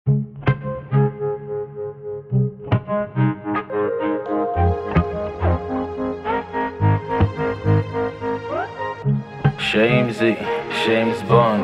Shamesy, James Bond.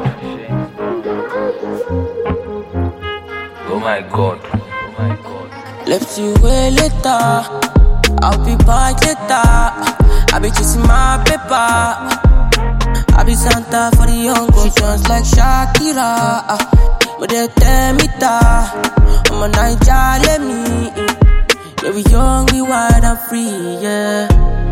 Oh my God, oh my God. Left you way later, I'll be back later. I be chasing my paper. I be Santa for the young ones like Shakira. But they tell me that I'm a Niger, let me. Yeah, we young, we wild and free, yeah.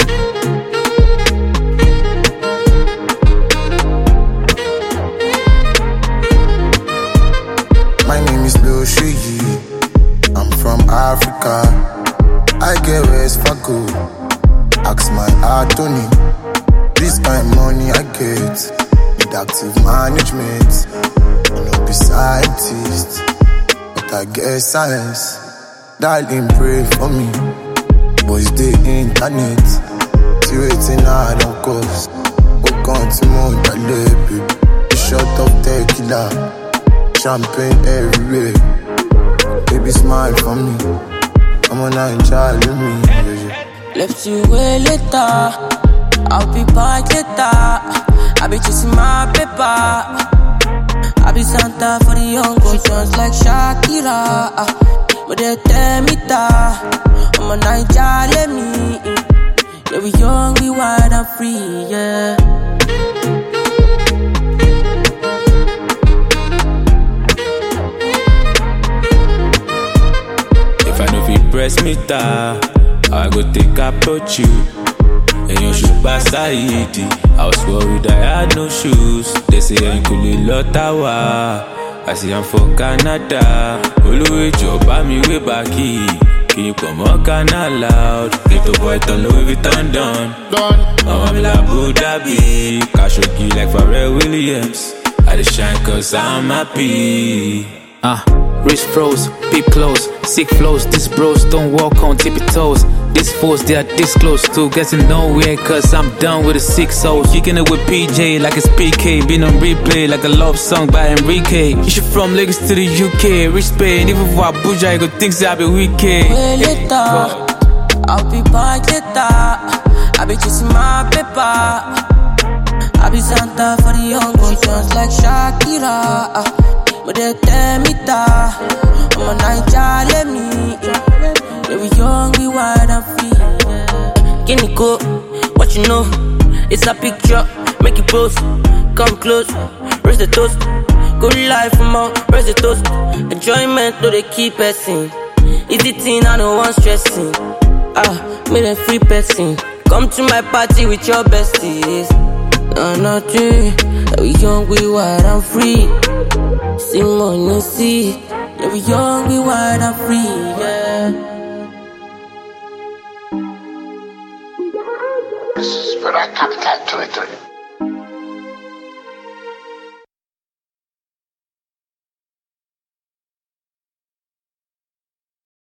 My name is Lil Shiggy. I'm from Africa. I get West Fargo. Ask my Anthony. This kind of money I get with active management. I'm not be scientist, but I get science. Darling, pray for me. Boys, the internet. See waiting hard on course. Walk on to more than baby. A shot of tequila. Champagne everywhere. Baby, smile for me. I'm on a child with me. Yeah. Left you way later, I'll be back later. I be chasing my paper. I be Santa for the young ones like Shakira. But they tell me that I'm a Niger, let me. Yeah, we young, we wild and free, yeah. If I know if you press me down, I go take approach you. And you should pass Saidi. I was worried I had no shoes. They say I'm cool Lotawa. I say I'm for Canada. Oluwe job me way back here. Keep on more canal loud. Get a boy to Louis Vuitton done. I'm like Abu Dhabi. Khashoggi like Pharrell Williams. I just shine cause I'm happy. Wrist froze, peep close, sick flows. These bros don't walk on tippy toes. These fools, they are this close to getting nowhere. Cause I'm done with the 6-0. Kicking it with PJ like it's PK. Been on replay like a love song by Enrique. You should from Lagos to the UK. Rich Spain, even for Abuja, you go think say I be wicked. Way later, I'll be back later. I be chasing my paper. I be Santa for the young ones like Shakira. But they tell me that I'm a Niger, let me. Yeah, we young, we wild and free, yeah. Guinea go, what you know? It's a picture, make it post. Come close, raise the toast. Good life from out, raise the toast. Enjoyment, though they keep passing. Easy thing, I don't want stressing. Made a free person. Come to my party with your besties. Nothing, yeah, we young, we wild and free. See money, see. Yeah, we young, we wild and free, yeah. This is for that copycat 23.